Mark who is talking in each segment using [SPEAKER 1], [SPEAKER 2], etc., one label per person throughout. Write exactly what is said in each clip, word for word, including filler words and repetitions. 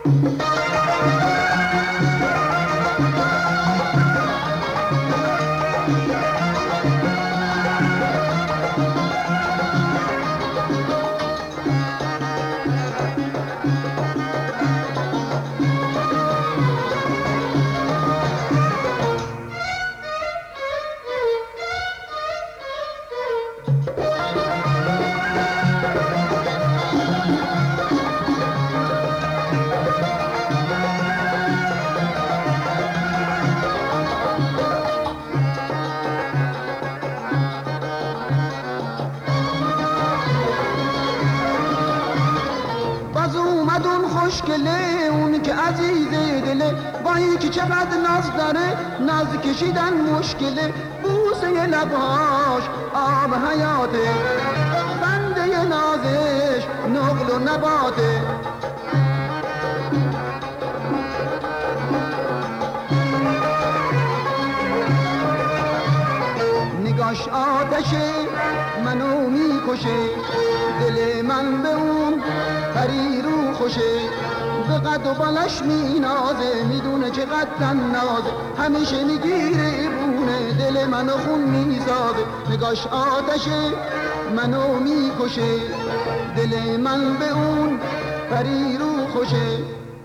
[SPEAKER 1] خوشگله اون که عزیز دله، وای که چقدر ناز داره، ناز کشیدن مشکله. بوسه لباش آب حیاته، خنده نازش نقل و نباته. نگاش آتشه منو میکشه، دل من به اون پری رو خوشه. به قد و بالش می نازه، میدونه چقدر تنازه، همیشه میگیره بونه، دل منو خون میسازه. نگاش آتشه منو میکشه، دل من به اون پری رو خوشه.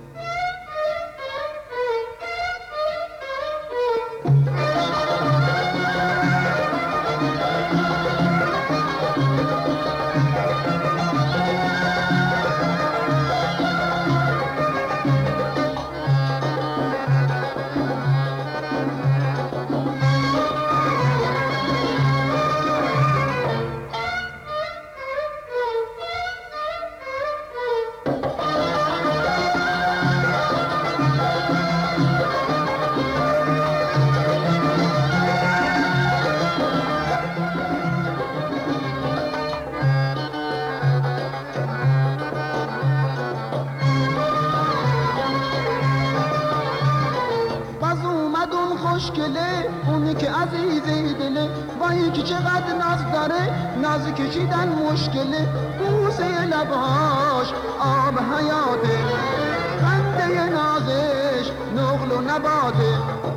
[SPEAKER 1] خوشگله اونی که عزیز دله، وای که چقدر ناز داره، ناز کشیدن مشکله. بوسه لباش آب حیاته، خنده نازش نقل و نباته.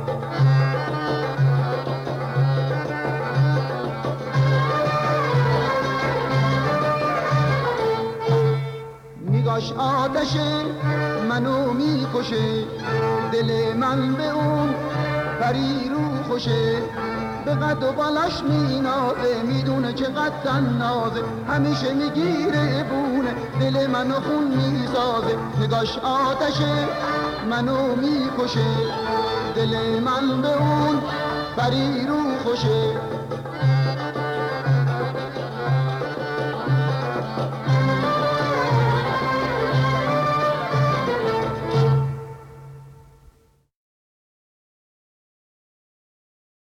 [SPEAKER 1] نگاش آتشه منو میکشه، دل من به اون پری رو خوشه. به قد و بالاش می نازه، میدونه چقدر تنازه، همیشه میگیره بونه، دل منو خون میسازه. نگاش آتشه منو میکشه، دل من به اون پری رو خوشه.